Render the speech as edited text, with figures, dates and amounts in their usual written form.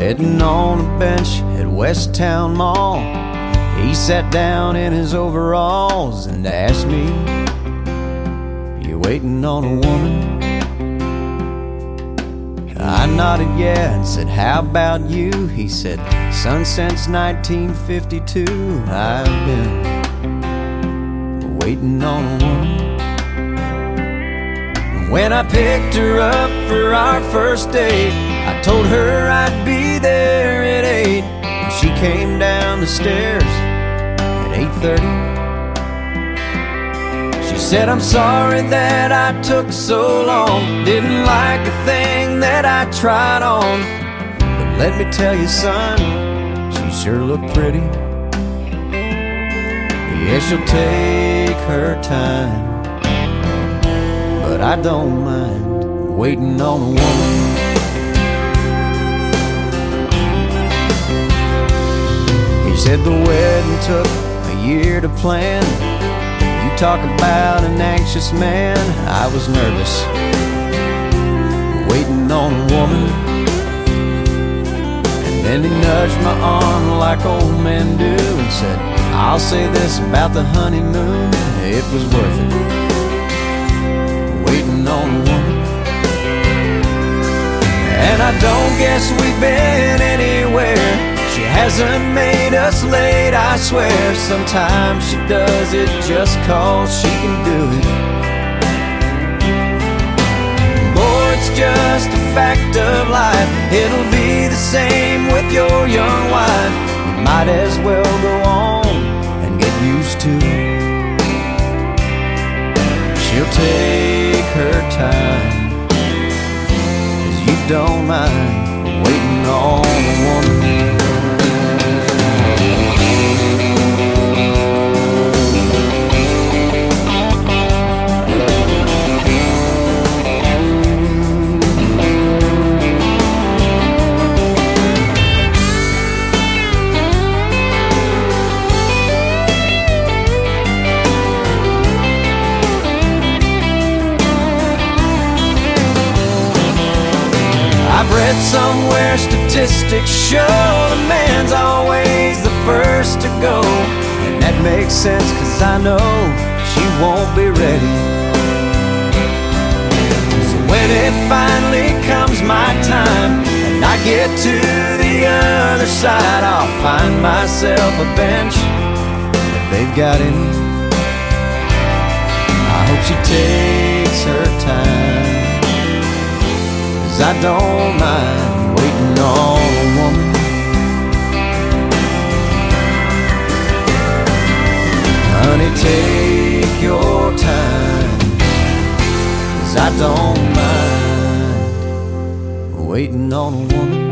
Sitting on a bench at West Town Mall, he sat down in his overalls and asked me, "You waiting on a woman?" I nodded yeah and said, "How about you?" He said, "Son, since 1952 I've been waiting on a woman." When I picked her up for our first date, I told her I'd be there at 8, and she came down the stairs at 8:30. She said, "I'm sorry that I took so long, didn't like a thing that I tried on, but let me tell you, son, she sure looked pretty. Yeah, she'll take her time, but I don't mind waiting on a woman." He said the wedding took a year to plan. You talk about an anxious man, I was nervous waiting on a woman. And then he nudged my arm like old men do and said, "I'll say this about the honeymoon, it was worth it waiting on a woman." And I don't guess we've been anywhere. She hasn't made us late, I swear. Sometimes she does it just 'cause she can do it. Boy, it's just a fact of life. It'll be the same with your young wife. You might as well go on and get used to it. She'll take her time, 'cause you don't mind waiting on a woman. I've read somewhere statistics show the man's always the first to go, and that makes sense 'cause I know she won't be ready. So when it finally comes my time and I get to the other side, I'll find myself a bench if they've got any. I hope she takes her time, I don't mind waiting on a woman. Honey, take your time, 'cause I don't mind waiting on a woman.